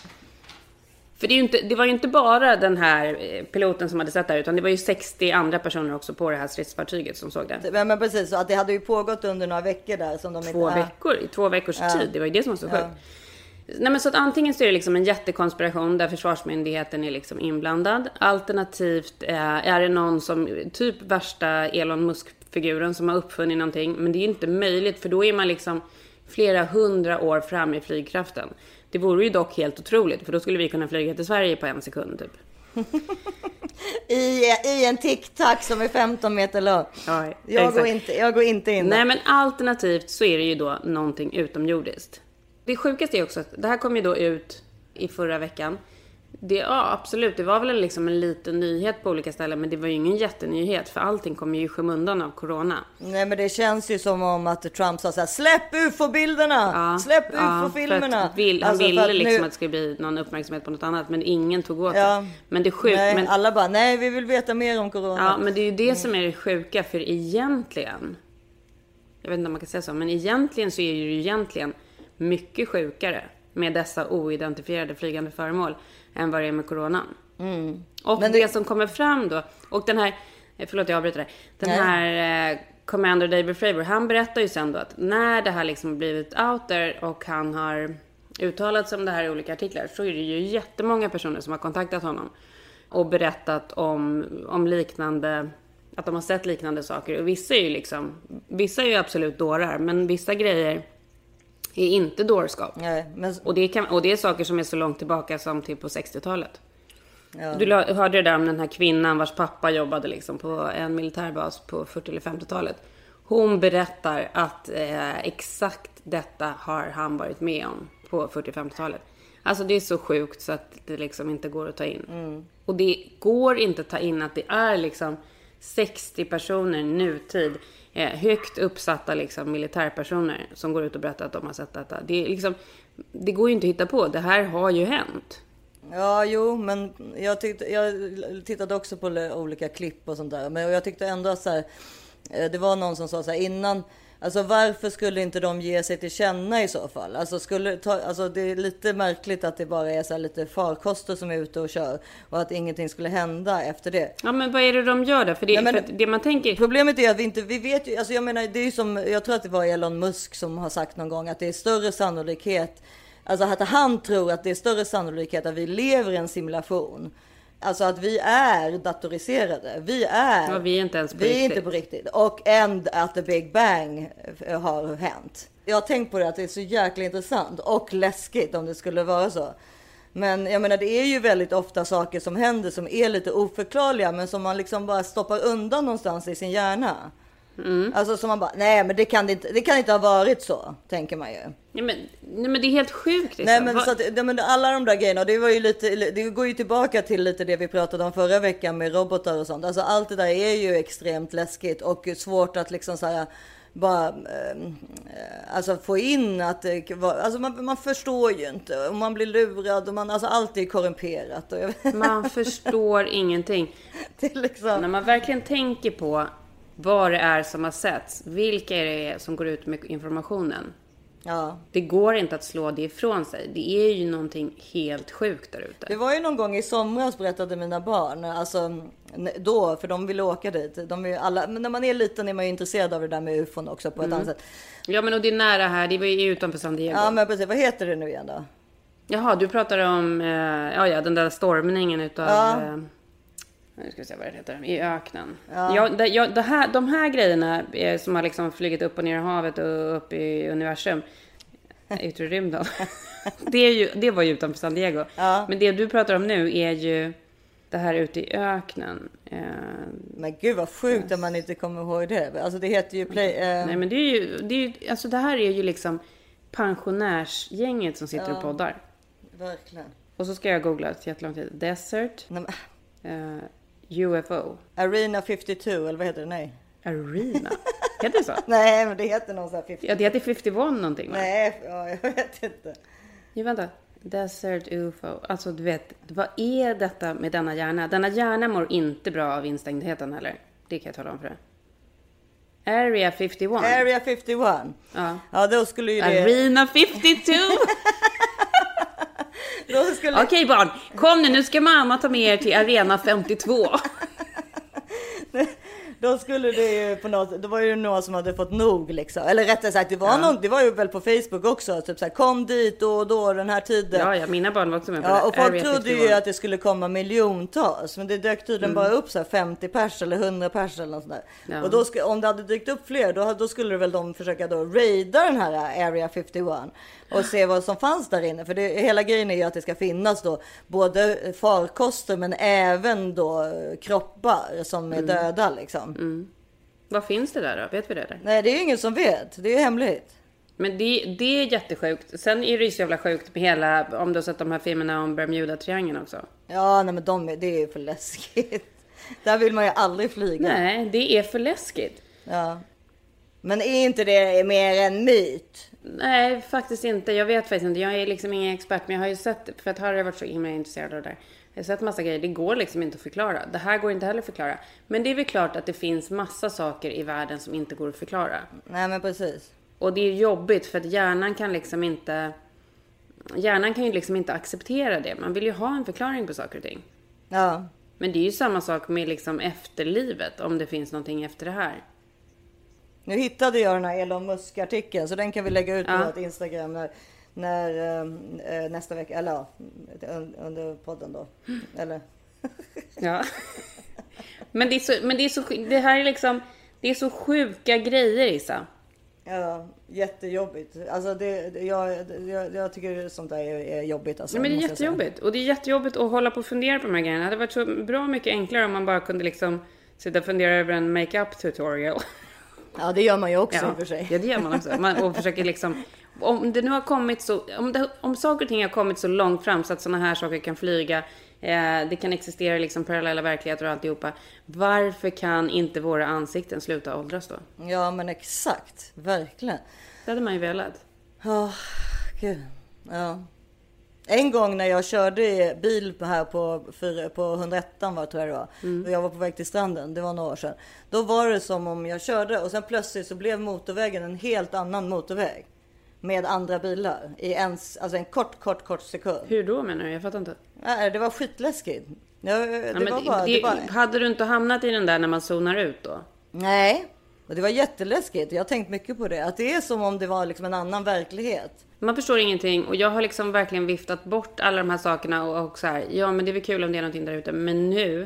För det, är ju inte, det var ju inte bara den här piloten som hade sett det här, utan det var ju sextio andra personer också på det här stridsfartyget som såg det. Men, men precis, så att det hade ju pågått under några veckor där. Som de två inte, veckor, i två veckors ja. tid. Det var ju det som var så sjukt. Ja. Nej, men så att antingen så är det liksom en jättekonspiration där försvarsmyndigheten är liksom inblandad. Alternativt är, är det någon som, typ värsta Elon Musk-figuren som har uppfunnit någonting. Men det är ju inte möjligt, för då är man liksom flera hundra år fram i flygkraften. Det vore ju dock helt otroligt, för då skulle vi kunna flyga till Sverige på en sekund typ. I, I en tic-tac som är femton meter lång. Ja, jag, går inte, jag går inte in där. Nej, men alternativt så är det ju då någonting utomjordiskt. Det sjukaste är också att det här kom ju då ut i förra veckan. Det, ja, absolut. Det var väl liksom en liten nyhet på olika ställen. Men det var ju ingen jättenyhet. För allting kommer ju i skymundan av corona. Nej, men det känns ju som om att Trump sa så här: släpp U F O-bilderna! Ja, släpp ja, U F O-filmerna! Vill, han alltså, ville att liksom nu... att det skulle bli någon uppmärksamhet på något annat. Men ingen tog åt ja, det. Men det är sjukt. nej, men... alla bara, nej, vi vill veta mer om corona. Ja, men det är ju det som är det sjuka. För egentligen, jag vet inte om man kan säga så, men egentligen så är det ju egentligen mycket sjukare med dessa oidentifierade flygande föremål än vad det är med coronan. Mm. Och men det... det som kommer fram då, och den här, förlåt jag avbryter det, den Nej. här eh, Commander David Fravor, han berättar ju sen då att när det här liksom blivit out there och han har uttalat sig om det här i olika artiklar, så är det ju jättemånga personer som har kontaktat honom och berättat om, om liknande, att de har sett liknande saker. Och vissa är ju liksom, vissa är ju absolut dårar, men vissa grejer är inte dårskap. Nej, men... och, det kan, och det är saker som är så långt tillbaka som typ på sextiotalet. Ja. Du hörde det där om den här kvinnan vars pappa jobbade liksom på en militärbas på fyrtio- eller femtiotalet. Hon berättar att eh, exakt detta har han varit med om på fyrtio- och femtiotalet. Alltså det är så sjukt så att det liksom inte går att ta in. Mm. Och det går inte att ta in att det är liksom sextio personer nutid, eh, högt uppsatta liksom militärpersoner som går ut och berättar att de har sett detta. Det, är liksom, det går ju inte att hitta på. Det här har ju hänt. Ja, jo, men jag, tyckte, jag tittade också på olika klipp och sånt där. Men jag tyckte ändå att så här, det var någon som sa så här innan, alltså varför skulle inte de ge sig till känna i så fall? Alltså, skulle ta, alltså det är lite märkligt att det bara är så här lite farkoster som är ute och kör och att ingenting skulle hända efter det. Ja, men vad är det de gör då? För det, ja, men, för det man tänker... Problemet är att vi inte, vi vet ju, alltså jag menar, det är ju som, jag tror att det var Elon Musk som har sagt någon gång att det är större sannolikhet, alltså att han tror att det är större sannolikhet att vi lever i en simulation. Alltså att vi är datoriserade. Vi är, ja, vi är inte ens på vi riktigt. Är inte på riktigt. Och and att the Big Bang har hänt. Jag har tänkt på det att det är så jäkla intressant och läskigt om det skulle vara så. Men jag menar, det är ju väldigt ofta saker som händer som är lite oförklarliga, men som man liksom bara stoppar undan någonstans i sin hjärna. Mm. Alltså som man bara, nej men det kan det inte, det kan inte ha varit så, tänker man ju. Ja, men, nej men det är helt sjukt liksom. Nej men, så att, ja, men alla de där grejerna, det var ju lite, det går ju tillbaka till lite det vi pratade om förra veckan med robotar och sånt. Alltså allt det där är ju extremt läskigt och svårt att liksom så här bara eh, alltså få in att det var, alltså man, man förstår ju inte och man blir lurad och man, alltså allt är korrumperat och jag vet. Man förstår ingenting. Det liksom... När man verkligen tänker på vad det är som har setts, vilka är det som går ut med informationen. Ja. Det går inte att slå det ifrån sig. Det är ju någonting helt sjukt där ute. Det var ju någon gång i somras, berättade mina barn, alltså då, för de ville åka dit. De är alla, men när man är liten är man ju intresserad av det där med U F O också på ett mm. annat sätt. Ja, men och det är nära här, det var ju utanför San Diego. Ja, men precis, vad heter det nu igen då? Jaha, du pratar om eh, ja, ja, den där stormningen utav... Ja. Eh, nu ska vi se vad det heter. I öknen. Ja. Ja, det, ja, det här, de här grejerna är, som har liksom flugit upp och ner i havet och upp i universum. Ut i rymden. det, är ju, det var ju utanför San Diego. Ja. Men det du pratar om nu är ju det här ute i öknen. Eh, men gud vad sjukt yes. att man inte kommer ihåg det. Alltså det heter ju play, eh... Nej men det är ju, det är ju, alltså det här är ju liksom pensionärsgänget som sitter ja. och poddar. Verkligen. Och så ska jag googla ett jättelång tid. Desert. Nej, men... eh, U F O. Arena femtiotvå, eller vad heter det? Nej. Arena? Heter det så? Nej, men det heter någon sån här femtio. Ja, det heter femtioett någonting, va? Nej, ja, jag vet inte. Jo, vänta. Desert U F O. Alltså, du vet, vad är detta med denna hjärna? Denna hjärna mår inte bra av instängdheten heller. Det kan jag tala om för dig. Area femtioett. Area femtioett. Ja. Ja, då skulle ju det... Arena femtiotvå. skulle... Okej okay, barn, kom nu, nu ska mamma ta med er till Arena femtiotvå. då skulle det ju på något, det var ju några som hade fått nog liksom. Eller rättare sagt, det var, ja. någon, det var ju väl på Facebook också. Typ så här, kom dit då och då den här tiden. Ja, ja, mina barn var också med på ja, det. Och folk trodde ju att det skulle komma miljontals. Men det dök tydligen mm. bara upp så här femtio pers eller hundra pers eller något sånt där. Ja. Och då, om det hade dykt upp fler, då, då skulle väl de försöka då raida den här Area femtioett. Och se vad som fanns där inne. För det, hela grejen är ju att det ska finnas då både farkoster men även då kroppar som är mm. döda liksom. Mm. Vad finns det där då? Vet vi det där? Nej, det är ju ingen som vet. Det är hemligt. Men det, det är jättesjukt. Sen är det ju så jävla sjukt med hela, om du har sett de här filmerna om Bermuda-triangeln också. Ja, nej men de, det är ju för läskigt. Där vill man ju aldrig flyga. Nej, det är för läskigt. Ja. Men är inte det mer en myt? Nej, faktiskt inte. Jag vet faktiskt inte. Jag är liksom ingen expert. Men jag har ju sett, för att Harry har varit så himla intresserad av det där. Jag har sett massa grejer. Det går liksom inte att förklara. Det här går inte heller att förklara. Men det är väl klart att det finns massa saker i världen som inte går att förklara. Nej, men precis. Och det är jobbigt för att hjärnan kan liksom inte... Hjärnan kan ju liksom inte acceptera det. Man vill ju ha en förklaring på saker och ting. Ja. Men det är ju samma sak med liksom efterlivet. Om det finns någonting efter det här. Nu hittade jag den här Elon Musk-artikeln. Så den kan vi lägga ut på ja. vårt Instagram när, när, äh, nästa vecka. Eller ja, under podden då. Eller? Ja. Men, det är så, men det är så... Det här är liksom... Det är så sjuka grejer, Isa. Ja, jättejobbigt. Alltså det, det, jag, jag, jag tycker sånt där är, är jobbigt. Alltså, men det är jättejobbigt. Och det är jättejobbigt att hålla på och fundera på de här grejerna. Det hade varit så bra mycket enklare om man bara kunde liksom sitta och fundera över en make-up tutorial. Ja, det gör man ju också ja, i och för sig. Ja, det gör man också. Man, och försöker liksom... Om det nu har kommit så... Om, det, om saker och ting har kommit så långt fram så att såna här saker kan flyga... Eh, det kan existera liksom parallella verkligheter och alltihopa. Varför kan inte våra ansikten sluta åldras då? Ja, men exakt. Verkligen. Det hade man ju velat. Ja, oh, gud. Ja. En gång när jag körde bil här på, för, på hundraett var tror jag det var. Mm. Och jag var på väg till stranden, det var några år sedan. Då var det som om jag körde och sen plötsligt så blev motorvägen en helt annan motorväg. Med andra bilar i en, alltså en kort, kort, kort sekund. Hur då menar du? Jag fattar inte. Nej, det var skitläskigt. Det, det ja, men var bara, det, det bara... Hade du inte hamnat i den där när man zonar ut då? Nej, och det var jätteläskigt. Jag har tänkt mycket på det. Att det är som om det var liksom en annan verklighet. Man förstår ingenting och jag har liksom verkligen viftat bort alla de här sakerna och, och så här, ja men det är väl kul om det är någonting där ute. Men nu,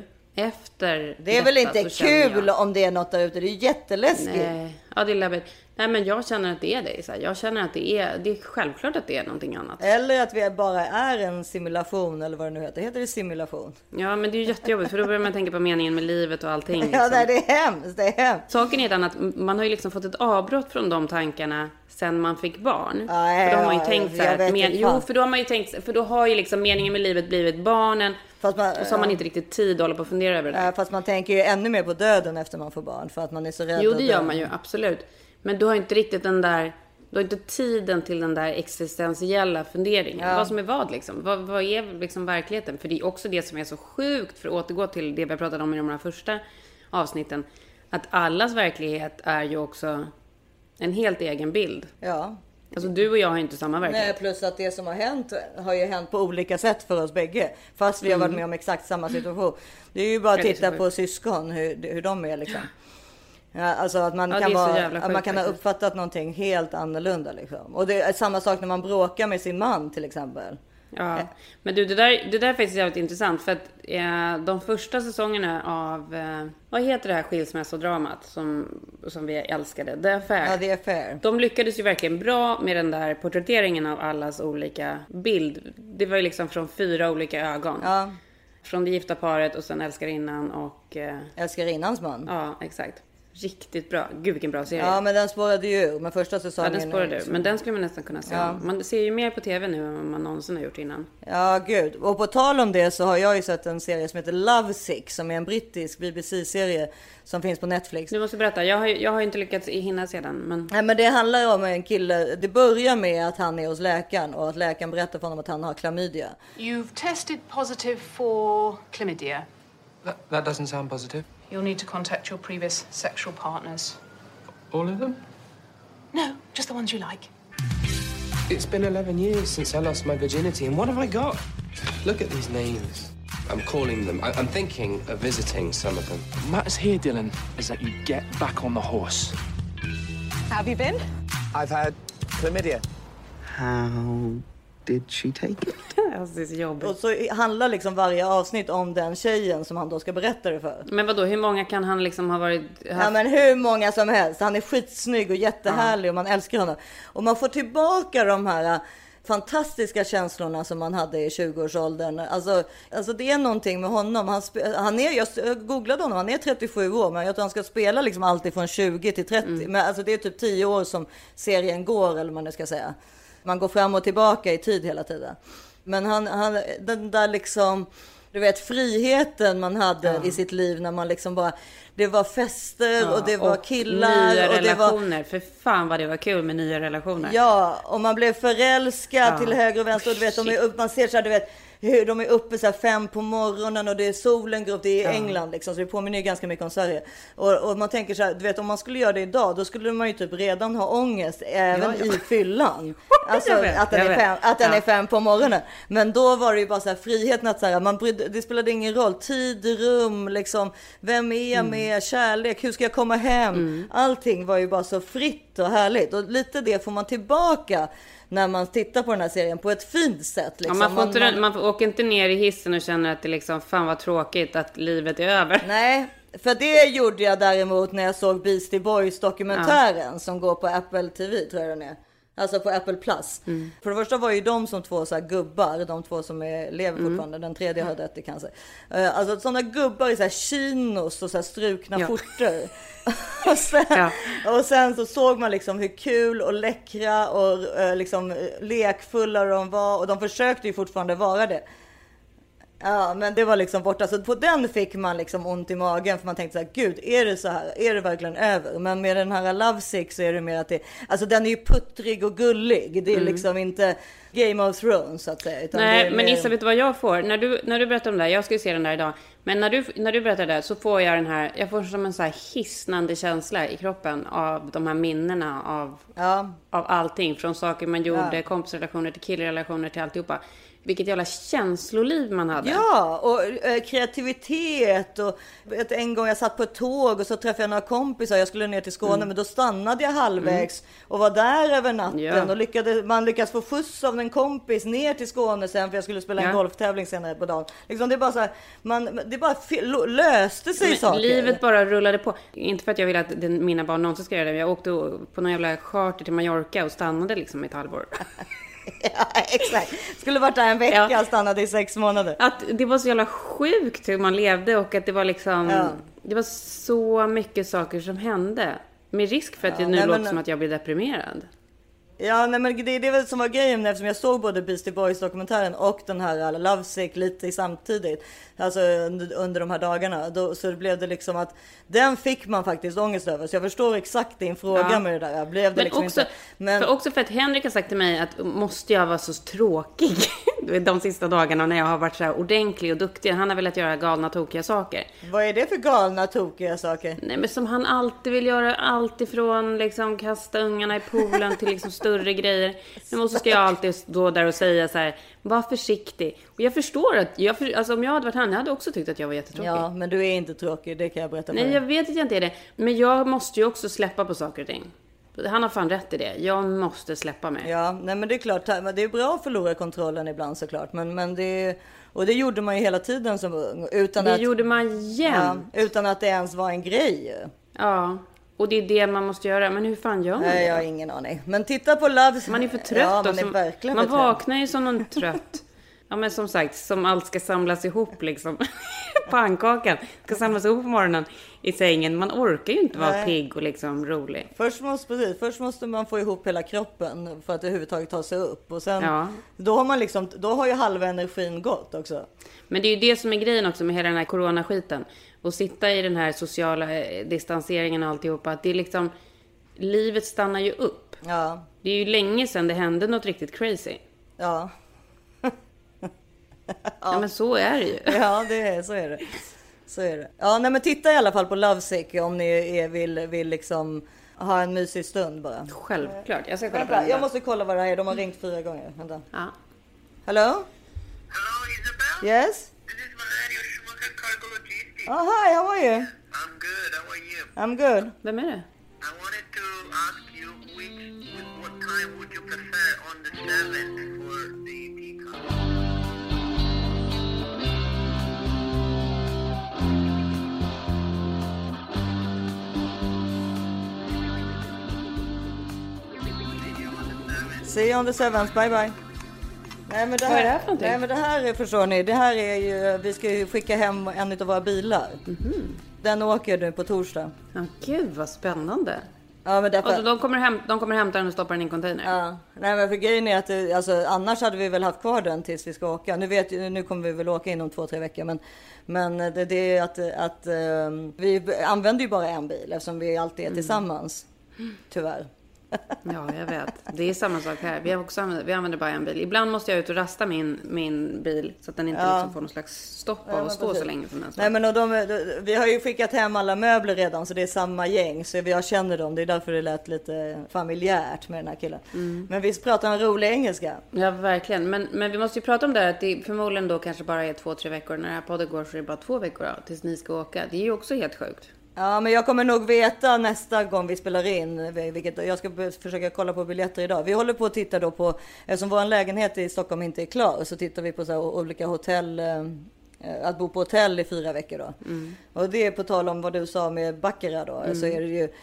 efter det är väl inte kul jag... om det är något där ute. Det är jätteläskigt. Nej, ja det är läbbigt. Nej men jag känner att det är det. Så här. Jag känner att det är, det är självklart att det är någonting annat. Eller att vi bara är en simulation eller vad det nu heter. Heter det simulation? Ja men det är ju jättejobbigt för då börjar man tänka på meningen med livet och allting. Liksom. Ja nej, det är hemskt, det är hemskt. Saken är ett annat, man har ju liksom fått ett avbrott från de tankarna sen man fick barn. Ja, ja, för då har man ju ja, tänkt så här, men, jo för då har man ju tänkt, för då har ju liksom meningen med livet blivit barnen. Fast man, och så har man inte riktigt tid att hålla på och fundera över det. Ja, fast man tänker ju ännu mer på döden efter man får barn för att man är så rädd. Jo det gör man ju, absolut. Men du har inte riktigt den där, du har inte tiden till den där existentiella funderingen. Ja. Vad som är vad liksom. Vad, vad är liksom verkligheten? För det är också det som är så sjukt, för att återgå till det vi pratade om i de här första avsnitten. Att allas verklighet är ju också en helt egen bild. Ja. Alltså du och jag har inte samma verklighet. Nej, plus att det som har hänt har ju hänt på olika sätt för oss bägge. Fast vi har varit med om exakt samma situation. Det är ju bara att titta på syskon, hur, hur de är liksom. Ja, alltså att man, ja, kan, vara, att man kan ha uppfattat någonting helt annorlunda liksom. Och det är samma sak när man bråkar med sin man till exempel. Ja, men du det där, det där är faktiskt jävligt intressant. För att eh, de första säsongerna av eh, vad heter det här skilsmässodramat som, som vi älskade, The Affair. Ja, The Affair. De lyckades ju verkligen bra med den där porträtteringen av allas olika bild. Det var ju liksom från fyra olika ögon. Ja. Från det gifta paret och sen älskarinnan och eh, älskarinnans man. Ja, exakt. Riktigt bra. Gud vilken bra serie. Ja men den spårade ju men första säsongen. Ja den spårade ju. Men den skulle man nästan kunna se. Ja. Man ser ju mer på tv nu än vad man någonsin har gjort innan. Ja gud. Och på tal om det så har jag ju sett en serie som heter Love Sick. Som är en brittisk B B C-serie som finns på Netflix. Du måste berätta. Jag har, jag har inte lyckats hinna sedan. Men... Nej men det handlar om en kille. Det börjar med att han är hos läkaren. Och att läkaren berättar för honom att han har klamydia. You've tested positive for chlamydia. That, that doesn't sound positive. You'll need to contact your previous sexual partners. All of them? No, just the ones you like. It's been eleven years since I lost my virginity, and what have I got? Look at these names. I'm calling them. I- I'm thinking of visiting some of them. Matters here, Dylan, is that you get back on the horse. Have you been? I've had chlamydia. How did she take it? Alltså, det är så jobbigt. Och så handlar liksom varje avsnitt om den tjejen som han då ska berätta det för. Men vadå, hur många kan han liksom ha varit... Haft... Ja, men hur många som helst. Han är skitsnygg och jättehärlig, ja. Och man älskar honom. Och man får tillbaka de här fantastiska känslorna som man hade i tjugoårsåldern. Alltså, alltså det är någonting med honom. Han, han är, jag googlade honom, han är trettiosju år, men jag tror han ska spela liksom alltid från tjugo till trettio. Mm. Men alltså det är typ tio år som serien går, eller vad man ska säga. Man går fram och tillbaka i tid hela tiden. Men han, han den där liksom, du vet, friheten man hade ja. i sitt liv när man liksom bara, det var fester ja, och det var och killar. Nya och det relationer, var... för fan vad det var kul med nya relationer. Ja, och man blev förälskad ja. till höger och vänster. Och du vet, de är upp, man ser så här, du vet, hur de är uppe så här fem på morgonen och det är solen går upp, det är i ja. England liksom, så det påminner ju ganska mycket om Sverige. Och, och man tänker så här, du vet, om man skulle göra det idag, då skulle man ju typ redan ha ångest även ja, ja. i fyllan. Alltså att den, är fem, att den ja. är fem på morgonen. Men då var det ju bara så här friheten att så här, man brydde, det spelade ingen roll, tid, rum, liksom, vem är jag med, mm. kärlek, hur ska jag komma hem? Mm. Allting var ju bara så fritt och härligt. Och lite det får man tillbaka när man tittar på den här serien på ett fint sätt. Liksom. Ja, man, får inte, man... man åker inte ner i hissen och känner att det liksom, fan vad tråkigt att livet är över. Nej, för det gjorde jag däremot när jag såg Beastie Boys dokumentären ja. som går på Apple T V, tror jag den är. Alltså på Apple Plus. Mm. För det första var ju de som två så här gubbar, de två som är, lever fortfarande, mm. den tredje har dött i cancer. Uh, alltså sådana gubbar i så här chinos och så här strukna ja. skjortor. och, sen, ja. och sen så såg man liksom hur kul och läckra och uh, liksom lekfulla de var, och de försökte ju fortfarande vara det. Ja, men det var liksom borta. Så på den fick man liksom ont i magen, för man tänkte så här, gud, är det så här? Är det verkligen över? Men med den här Lovesick så är det mer att det, alltså den är ju puttrig och gullig. Det är mm. liksom inte Game of Thrones så att säga. Utan nej, det är men mer... Issa, vet du vad jag får? När du, när du berättar om det här, jag ska ju se den där idag. Men när du, när du berättar det så får jag den här, jag får som en så här hisnande känsla i kroppen av de här minnena av, ja. av allting. Från saker man gjorde, ja. kompisrelationer till killrelationer till alltihopa. Vilket jävla känsloliv man hade. Ja, och eh, kreativitet. Och vet, en gång jag satt på ett tåg och så träffade jag några kompisar. Jag skulle ner till Skåne, mm. men då stannade jag halvvägs mm. och var där över natten. Ja. Och lyckades, man lyckades få skjuts av en kompis ner till Skåne sen, för jag skulle spela en ja. golftävling senare på dagen. Liksom, det är bara så här, man, det bara löste sig men saker. Livet bara rullade på. Inte för att jag vill att den, mina barn någonsin ska göra det. Jag åkte på någon jävla charter till Mallorca och stannade liksom ett halvår. Ja, exakt. Skulle varit där en vecka ja. och stannade i sex månader. Att det var så jävla sjukt hur man levde, och att det var liksom ja. det var så mycket saker som hände. Med risk för att ja, det nu nej, låter men... som att jag blir deprimerad. Ja, nej, men det, det är väl som var grejen, eftersom jag såg både Beastie Boys dokumentären och den här Lovesick lite samtidigt, alltså under, under de här dagarna, då, så blev det liksom att den fick man faktiskt ångest över. Så jag förstår exakt din fråga ja. med det där. Blev det men, liksom också, inte, men för också för att Henrik har sagt till mig att måste jag vara så tråkig de sista dagarna när jag har varit så här ordentlig och duktig. Han har velat göra galna tokiga saker. Vad är det för galna tokiga saker? Nej, men som han alltid vill göra, allt ifrån liksom kasta ungarna i poolen till liksom större grejer. Men så ska jag alltid stå där och säga så här, var försiktig. Och jag förstår att, jag, alltså om jag hade varit han, jag hade också tyckt att jag var jättetråkig. Ja, men du är inte tråkig, det kan jag berätta för dig. Nej, jag vet att jag inte är det. Men jag måste ju också släppa på saker och ting. Han har fan rätt i det. Jag måste släppa mig. Ja, nej men det är klart, det är bra att förlora kontrollen ibland såklart. Men, men det, och det gjorde man ju hela tiden som ung. Utan det att, gjorde man jämt. Ja, utan att det ens var en grej. Ja, och det är det man måste göra. Men hur fan gör man nej, det? jag har ingen aning. Men titta på Love. Man är för trött. Ja, man, är verkligen man vaknar ju som någon trött. Ja, men som sagt, som allt ska samlas ihop liksom. Pannkakan ska samlas ihop på morgonen i sängen. Man orkar ju inte vara nej. pigg och liksom rolig. Först måste, precis, först måste man få ihop hela kroppen för att överhuvudtaget ta sig upp. Och sen, ja. då har man liksom, då har ju halva energin gått också. Men det är ju det som är grejen också med hela den här coronaskiten. Och sitta i den här sociala distanseringen och alltihopa. Att det är liksom, livet stannar ju upp. Ja. Det är ju länge sedan det hände något riktigt crazy. Ja. Ja. Ja, men så är det ju. Ja, det är, så är det. Så är det. Ja, nej, men titta i alla fall på Lovesick om ni är, vill, vill liksom ha en mysig stund bara. Självklart. Jag ska kolla Vänta, på jag måste kolla vad det är. De har ringt fyra gånger. Vänta. Ja. Hello? Hello, Isabel? Yes? This is Valeria. Oh, hi, how are you? I'm good. How are you? I'm good. Vem är det? I wanted to ask you which, what time would you prefer on the seventh for the peacock? See you on the seventh. Bye bye. Nej men det här, Vad är det här för någonting? nej men det här är, förstår ni, det här är ju, vi ska ju skicka hem en av våra bilar. Mm-hmm. Den åker nu på torsdag. Ja, gud vad spännande. Ja, men därför... Och de kommer, häm- de kommer hämta den och stoppa den i en container. Ja, nej men för grejen är att det, alltså, annars hade vi väl haft kvar den tills vi ska åka. Nu vet nu kommer vi väl åka inom två, tre veckor. Men, men det, det är att, att um, vi använder ju bara en bil eftersom vi alltid är tillsammans. Mm. Tyvärr. Ja, jag vet. Det är samma sak här. Vi, har också använder, vi använder bara en bil. Ibland måste jag ut och rasta min, min bil så att den inte ja. liksom får någon slags stopp av ja, att stå precis. Så länge som den står. Nej, men och de, de, vi har ju skickat hem alla möbler redan så det är samma gäng. Så jag känner dem. Det är därför det lät lite familjärt med den här killen. Mm. Men vi pratar en rolig engelska. Ja, verkligen. Men, men vi måste ju prata om det här att det förmodligen då kanske bara är två, tre veckor. När det här podden går så är det bara två veckor då, tills ni ska åka. Det är ju också helt sjukt. Ja, men jag kommer nog veta nästa gång vi spelar in, vilket jag ska försöka kolla på biljetter idag. Vi håller på att titta då på, eftersom vår lägenhet i Stockholm inte är klar, så tittar vi på så här olika hotell, att bo på hotell i fyra veckor då. Mm. Och det är på tal om vad du sa med Baccarat då, mm. så är det ju,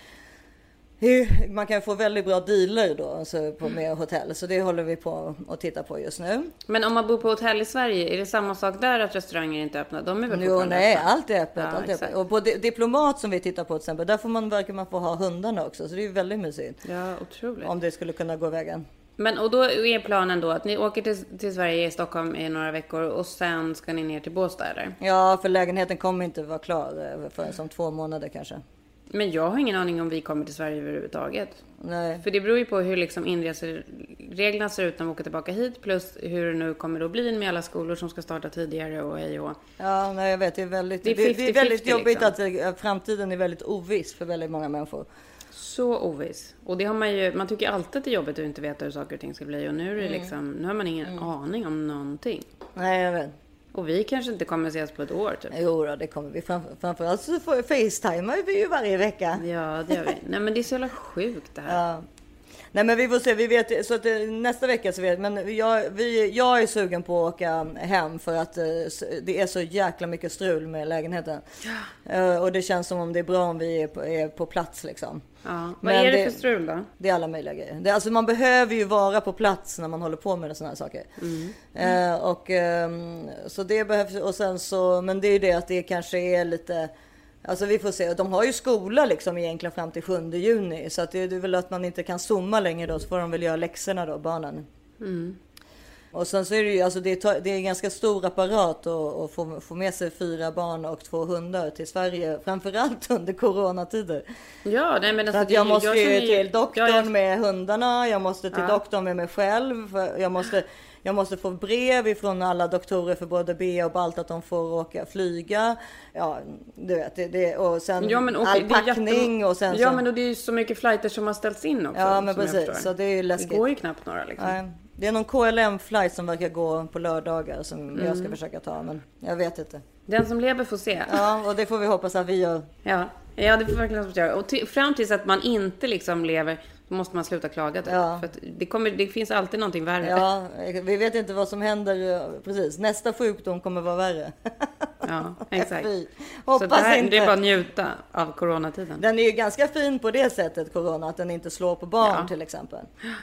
man kan få väldigt bra dealer då alltså på med hotell, så det håller vi på att titta på just nu. Men om man bor på hotell i Sverige, är det samma sak där att restauranger inte är öppna? De är väl jo, nej, öppna? Allt är öppet. Ja, allt är öppet. Och på Diplomat som vi tittar på till exempel, där får man verkligen man få ha hundarna också, så det är ju väldigt mysigt. Ja, otroligt. Om det skulle kunna gå vägen. Men och då är planen då att ni åker till, till Sverige i Stockholm i några veckor och sen ska ni ner till Båstad eller? Ja, för lägenheten kommer inte vara klar förrän som två månader kanske. Men jag har ingen aning om vi kommer till Sverige överhuvudtaget. Nej. För det beror ju på hur liksom inresereglerna ser ut när vi åker tillbaka hit. Plus hur det nu kommer att bli med alla skolor som ska starta tidigare och hej och. Ja, nej, jag vet. Det är väldigt, det är, det, det är väldigt jobbigt liksom. Att framtiden är väldigt oviss för väldigt många människor. Så oviss. Och det har man ju, man tycker alltid att det är jobbigt att inte veta hur saker och ting ska bli. Och nu är det liksom, nu har man ingen mm. aning om någonting. Nej, jag vet. Och vi kanske inte kommer ses på ett år typ. Jo då, det kommer vi. Framför, framförallt så får FaceTime vi ju varje vecka. Ja, det gör vi. Nej, men det är så jävla sjukt det här. Ja. Nej, men vi får se. Vi vet, så att nästa vecka så vet men jag, vi, jag är sugen på att åka hem för att det är så jäkla mycket strul med lägenheten. Ja. Och det känns som om det är bra om vi är på, är på plats liksom. Ja. Vad men är det, det för strul då? Det är alla möjliga grejer. Det, alltså man behöver ju vara på plats när man håller på med såna här saker. Mm. Mm. Eh, och eh, så det behövs, och sen så, men det är ju det att det kanske är lite, alltså vi får se. De har ju skola liksom egentligen fram till sjunde juni. Så att det är väl att man inte kan zooma längre då. Så får de väl göra läxorna då, barnen. Mm. Och sen så är det ju, alltså det är, det är en ganska stor apparat att, att få, få med sig fyra barn och två hundar till Sverige. Framförallt under coronatider. Ja, nej men alltså, så att jag måste jag ju ju, till doktorn jag, jag... med hundarna. Jag måste till ja. doktorn med mig själv. För jag måste... Jag måste få brev ifrån alla doktorer för både B och Balt att de får åka flyga. Ja, du vet. Det, det, och sen ja, men, okay, all packning jätte... och sen... Ja, så... men och det är ju så mycket flighter som har ställts in också. Ja, men precis. Så det är ju läskigt. Det går ju knappt några liksom. Nej. Det är någon K L M-flight som verkar gå på lördagar som mm. jag ska försöka ta. Men jag vet inte. Den som lever får se. Ja, och det får vi hoppas att vi gör. Ja, ja det får vi verkligen hoppas göra. Och t- fram tills att man inte liksom lever... Då måste man sluta klaga. Typ. Ja. För att det, kommer, det finns alltid någonting värre. Ja, vi vet inte vad som händer. Precis, nästa sjukdom kommer vara värre. Ja, exakt. Hoppas så det, här, inte. Det är bara att njuta av coronatiden. Den är ju ganska fin på det sättet, corona. Att den inte slår på barn ja. Till exempel.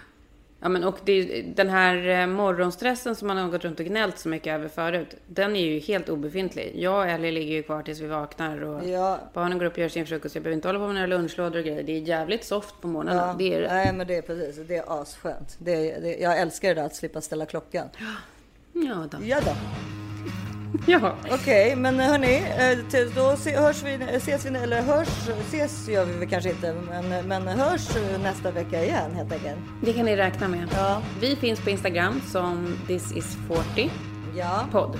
Ja, men och det, den här morgonstressen som man har gått runt och gnällt så mycket över förut, den är ju helt obefintlig. Jag och Ellie ligger ju kvar tills vi vaknar och ja. Barnen går upp och gör sin frukost. Jag behöver inte hålla på med några lunchlådor och grejer. Det är jävligt soft på morgonen. Ja. Det är... Nej, men det är precis. Det är asskönt. Det är, det, jag älskar det där att slippa ställa klockan. Ja då. Ja då. Ja. Okej, okay, men hörni, då hörs vi, ses vi, eller hörs, ses gör vi väl kanske inte, men, men hörs nästa vecka igen helt enkelt. Det kan ni räkna med. Ja. Vi finns på Instagram som this is forty ja. podd.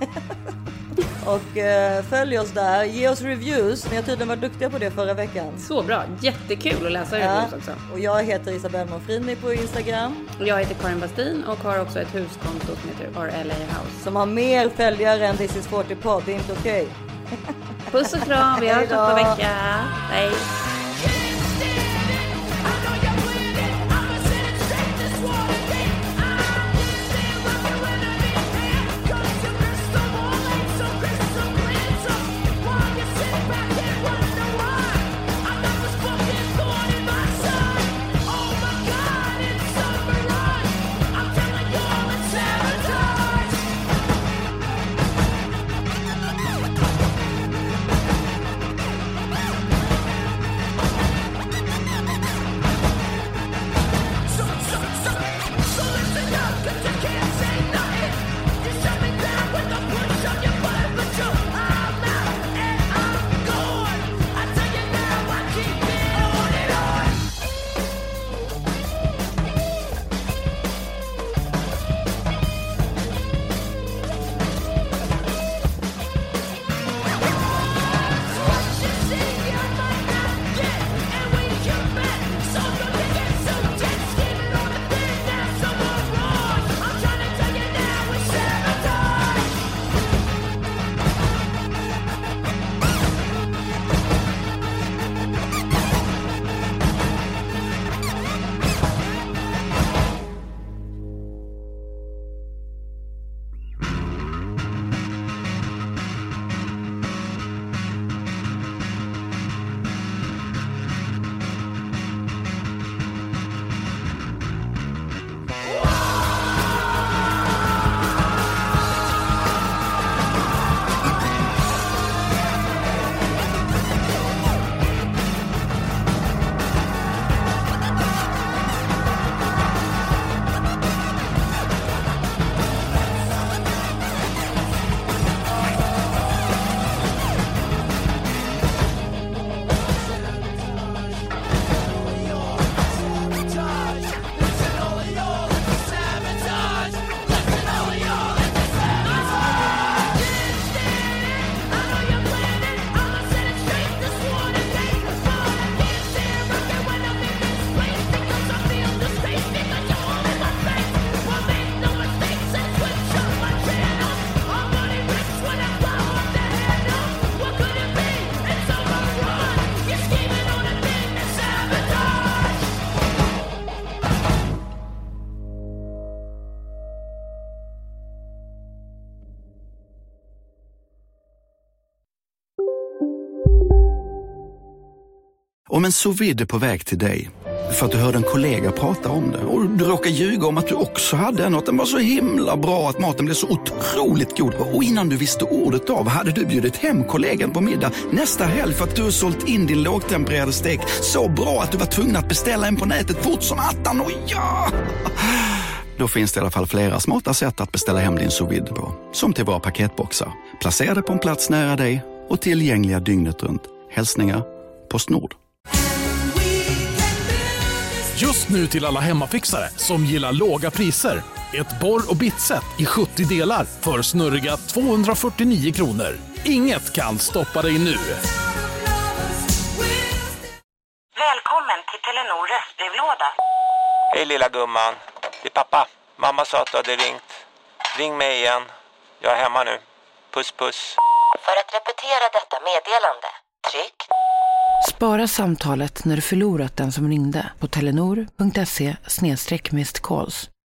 Och eh, följ oss där, ge oss reviews. Ni har tydligen varit duktiga på det förra veckan. Så bra, jättekul att läsa reviews ja. Också. Och jag heter Isabelle Monfrini på Instagram. Och jag heter Karin Bastin och har också ett huskonto som heter R L A House. Som har mer följare än This is forty podd, det är inte okej. Okay. Puss och kram, vi hörs nästa vecka. Hej. Om en sous vide är på väg till dig för att du hörde en kollega prata om det och du råkar ljuga om att du också hade en och att den var så himla bra att maten blev så otroligt god. Och innan du visste ordet av hade du bjudit hem kollegan på middag nästa helg för att du har sålt in din lågtempererade stek så bra att du var tvungen att beställa en på nätet fort som attan. Och ja! Då finns det i alla fall flera smarta sätt att beställa hem din sous vide på. Som till våra paketboxar. Placerade på en plats nära dig och tillgängliga dygnet runt. Hälsningar PostNord. Just nu till alla hemmafixare som gillar låga priser. Ett borr- och bitset i sjuttio delar för snurriga tvåhundrafyrtionio kronor. Inget kan stoppa dig nu. Välkommen till Telenor röstbrevlåda. Hej lilla gumman. Det är pappa. Mamma sa att du hade ringt. Ring mig igen. Jag är hemma nu. Puss puss. För att repetera detta meddelande, tryck. Spara samtalet när du förlorat den som ringde på telenor punkt se slash missed calls.